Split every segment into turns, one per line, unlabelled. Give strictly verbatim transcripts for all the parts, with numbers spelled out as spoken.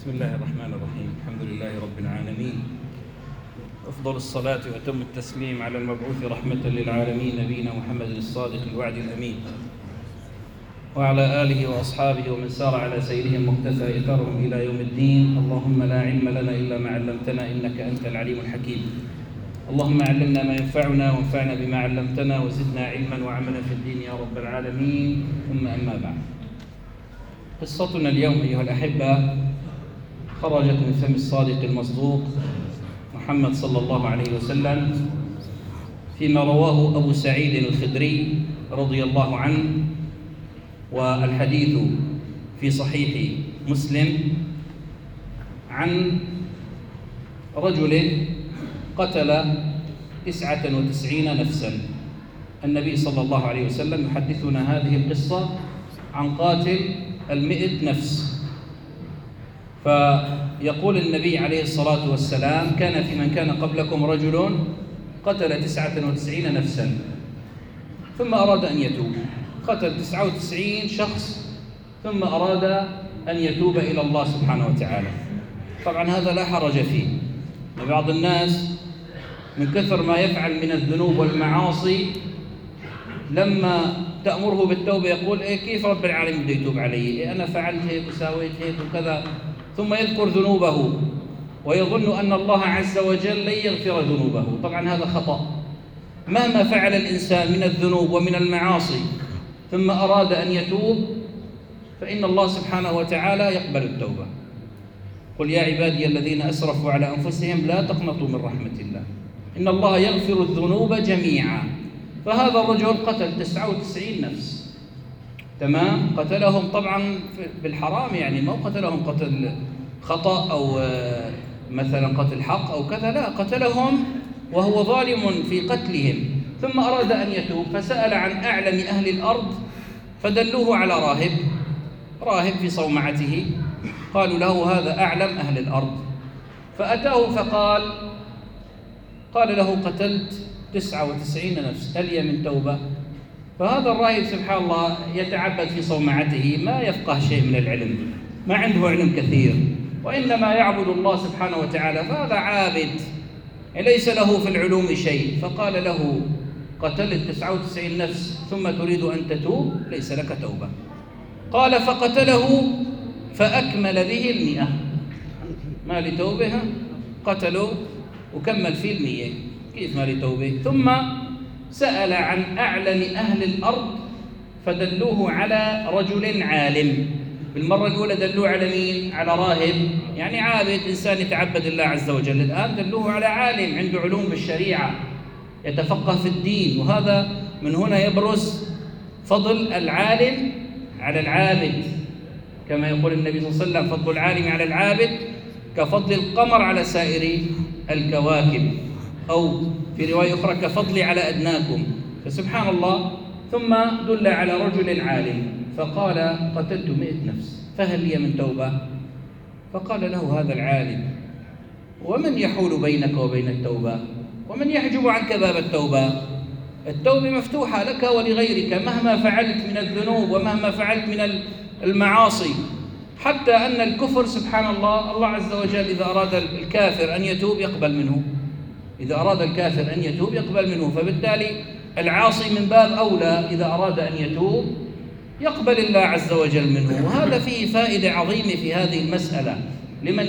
بسم الله الرحمن الرحيم. الحمد لله رب العالمين، أفضل الصلاة وأتم التسليم على المبعوث رحمة للعالمين نبينا محمد الصادق الوعد الأمين، وعلى آله وأصحابه ومن سار على سيرهم واقتفى إثرهم إلى يوم الدين. اللهم لا علم لنا إلا ما علمتنا إنك أنت العليم الحكيم. اللهم علمنا ما ينفعنا وانفعنا بما علمتنا وزدنا علما وعملا في الدين يا رب العالمين. ثم أما بعد، قصتنا اليوم أيها الأحبة خرجت من فم الصادق المصدوق محمد صلى الله عليه وسلم فيما رواه أبو سعيد الخدري رضي الله عنه، والحديث في صحيح مسلم، عن رجل قتل تسعة وتسعين نفسا. النبي صلى الله عليه وسلم يحدثنا هذه القصة عن قاتل المئة نفس. فيقول النبي عليه الصلاة والسلام: كان في من كان قبلكم رجل قتل تسعة وتسعين نفسا ثم أراد أن يتوب. قتل تسعة وتسعين شخص ثم أراد أن يتوب إلى الله سبحانه وتعالى. طبعا هذا لا حرج فيه. بعض الناس من كثر ما يفعل من الذنوب والمعاصي لما تأمره بالتوبة يقول: إيه كيف رب العالمين بده يتوب علي؟ إيه أنا فعلت هيك وساويت هيك وكذا، ثم يذكر ذنوبه ويظن أن الله عز وجل لن يغفر ذنوبه. طبعا هذا خطأ. مهما فعل الإنسان من الذنوب ومن المعاصي ثم أراد أن يتوب فإن الله سبحانه وتعالى يقبل التوبة. قل يا عبادي الذين أسرفوا على أنفسهم لا تقنطوا من رحمة الله إن الله يغفر الذنوب جميعا. فهذا الرجل قتل تسعة وتسعين نفس، تمام، قتلهم طبعا بالحرام، يعني ما قتلهم قتل خطأ أو مثلا قتل حق أو كذا، لا، قتلهم وهو ظالم في قتلهم. ثم أراد أن يتوب فسأل عن أعلم أهل الأرض فدلوه على راهب راهب في صومعته، قالوا له: هذا أعلم أهل الأرض. فأتاه فقال قال له: قتلت تسعة وتسعين نفس، هل هي من توبة؟ فهذا الراهب سبحان الله يتعبد في صومعته، ما يفقه شيء من العلم، ما عنده علم كثير، وإنما يعبد الله سبحانه وتعالى، فهذا عابد ليس له في العلوم شيء. فقال له: قتلت تسعة وتسعين نفس ثم تريد أن تتوب؟ ليس لك توبة. قال: فقتله فأكمل به المئة، ما لتوبة، قتله وكمل فيه المئة، كيف ما لتوبة؟ ثم سأل عن أعلم أهل الأرض فدلوه على رجل عالم. بالمرة الأولى دلوه على مين؟ على راهب، يعني عابد، إنسان يتعبد الله عز وجل. الآن دلوه على عالم عنده علوم بالشريعة، يتفقه في الدين. وهذا من هنا يبرز فضل العالم على العابد، كما يقول النبي صلى الله عليه وسلم: فضل العالم على العابد كفضل القمر على سائر الكواكب، أو في رواية أخرى كفضلي على أدناكم. فسبحان الله. ثم دل على رجل عالم فقال: قتلت مئة نفس، فهل لي من توبة؟ فقال له هذا العالم: ومن يحول بينك وبين التوبة؟ ومن يحجب عنك باب التوبة؟ التوبة مفتوحة لك ولغيرك مهما فعلت من الذنوب ومهما فعلت من المعاصي. حتى أن الكفر سبحان الله، الله عز وجل إذا أراد الكافر أن يتوب يقبل منه، إذا أراد الكافر أن يتوب يقبل منه. فبالتالي العاصي من باب أولى إذا أراد أن يتوب يقبل الله عز وجل منه. وهذا فيه فائدة عظيمة في هذه المسألة لمن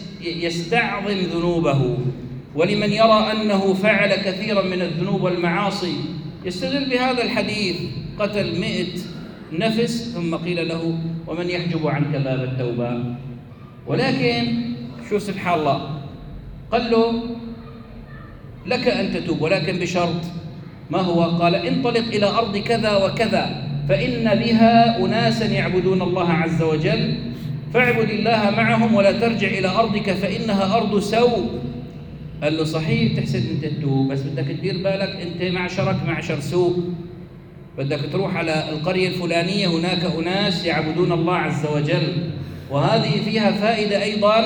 يستعظم ذنوبه ولمن يرى أنه فعل كثيرا من الذنوب والمعاصي. يستدل بهذا الحديث: قتل مئة نفس ثم قيل له: ومن يحجب عنك باب التوبة؟ ولكن شو سبحان الله، قال له: لك أن تتوب ولكن بشرط. ما هو؟ قال: انطلق إلى أرض كذا وكذا فإن بها أناسا يعبدون الله عز وجل، فاعبد الله معهم ولا ترجع إلى أرضك فإنها أرض سوء. قال له: صحيح تحسن أنت تتوب، بس بدك تدير بالك، أنت معشرك معشر سوء، بدك تروح على القرية الفلانية، هناك أناس يعبدون الله عز وجل. وهذه فيها فائدة أيضا،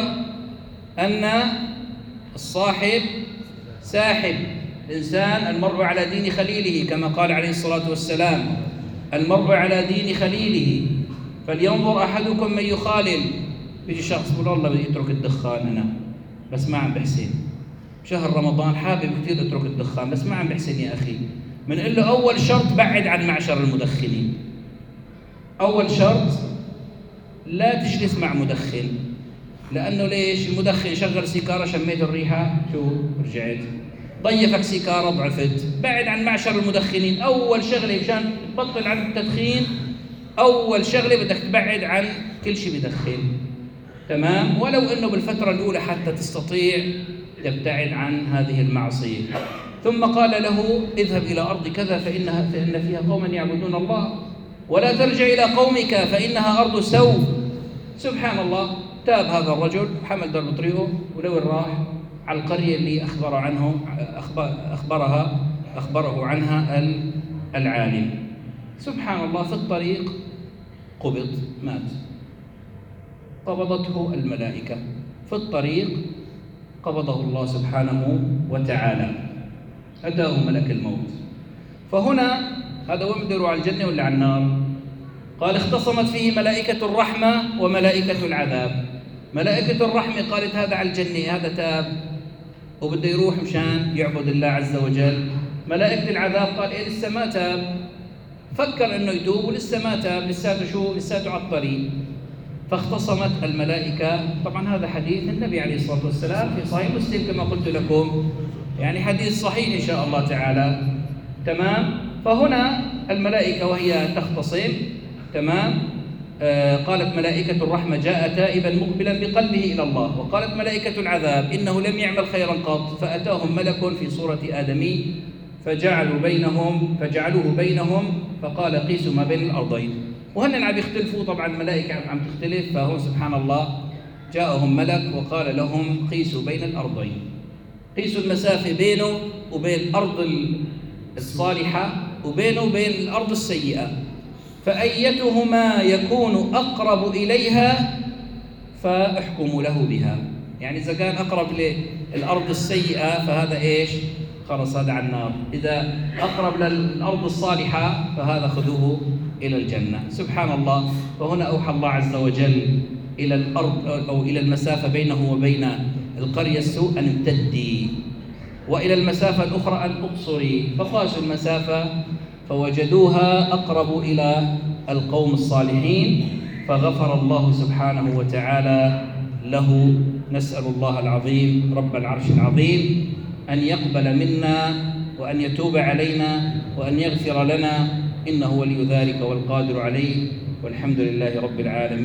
أن الصاحب ساحب. الإنسان المرء على دين خليله، كما قال عليه الصلاة والسلام: المرء على دين خليله، فلينظر أحدكم من يخالل. بيجي شخص بيقول والله بدي اترك الدخان انا بس ما عم بحسن، شهر رمضان حابب كثير اترك الدخان بس ما عم بحسن يا اخي، بنقول له اول شرط بعد عن معشر المدخنين. اول شرط لا تجلس مع مدخن، لانه ليش؟ المدخن شغل سيجاره شميت الريحه شو رجعت، ضيفك سيجاره ضعفت. بعد عن معشر المدخنين، اول شغله مشان تبطل عن التدخين اول شغله بدك تبعد عن كل شيء بدخن، تمام؟ ولو انه بالفتره الاولى حتى تستطيع تبتعد عن هذه المعصيه. ثم قال له اذهب الى ارض كذا فانها فان فيها قوما يعبدون الله، ولا ترجع الى قومك فانها ارض سوء. سبحان الله، تاب هذا الرجل حمل درب طريقه ولوين راح؟ على القريه اللي اخبر عنه اخبرها اخبره عنها العالم. سبحان الله، في الطريق قبض، مات، قبضته الملائكة في الطريق، قبضه الله سبحانه وتعالى، أتاه ملك الموت. فهنا هذا وين بده يروح، على الجنة ولا على النار؟ قال اختصمت فيه ملائكة الرحمة وملائكة العذاب. ملائكة الرحمة قالت هذا على الجنة، هذا تاب وبده يروح مشان يعبد الله عز وجل. ملائكة العذاب قال إيه لسه ما تاب، فكر انه يتوب ولسه ما تاب، لساته شو؟ لساته على الطريق. فاختصمت الملائكه، طبعا هذا حديث النبي عليه الصلاه والسلام في صحيح مسلم كما قلت لكم، يعني حديث صحيح ان شاء الله تعالى، تمام؟ فهنا الملائكه وهي تختصم، تمام؟ آه قالت ملائكه الرحمه جاء تائبا مقبلا بقلبه الى الله، وقالت ملائكه العذاب انه لم يعمل خيرا قط، فاتاهم ملك في صوره ادمي فجعلوا بينهم فجعلوه بينهم فقال قيسوا ما بين الارضين. وهن عم يختلفوا، طبعا الملائكه عم تختلف، فهون سبحان الله جاءهم ملك وقال لهم قيسوا بين الارضين، قيسوا المسافه بينه وبين الارض الصالحه وبينه وبين الارض السيئه، فايتهما يكون اقرب اليها فاحكموا له بها. يعني اذا كان اقرب للارض السيئه فهذا ايش؟ خلص هذا على النار، إذا أقرب للأرض الصالحة فهذا خذوه إلى الجنة. سبحان الله، فهنا أوحى الله عز وجل إلى الأرض أو إلى المسافة بينه وبين القرية السوء أن امتدي، وإلى المسافة الأخرى أن أقصري، فقاسوا المسافة فوجدوها أقرب إلى القوم الصالحين، فغفر الله سبحانه وتعالى له. نسأل الله العظيم رب العرش العظيم أن يقبل منا وأن يتوب علينا وأن يغفر لنا، إنه ولي ذلك والقادر عليه، والحمد لله رب العالمين.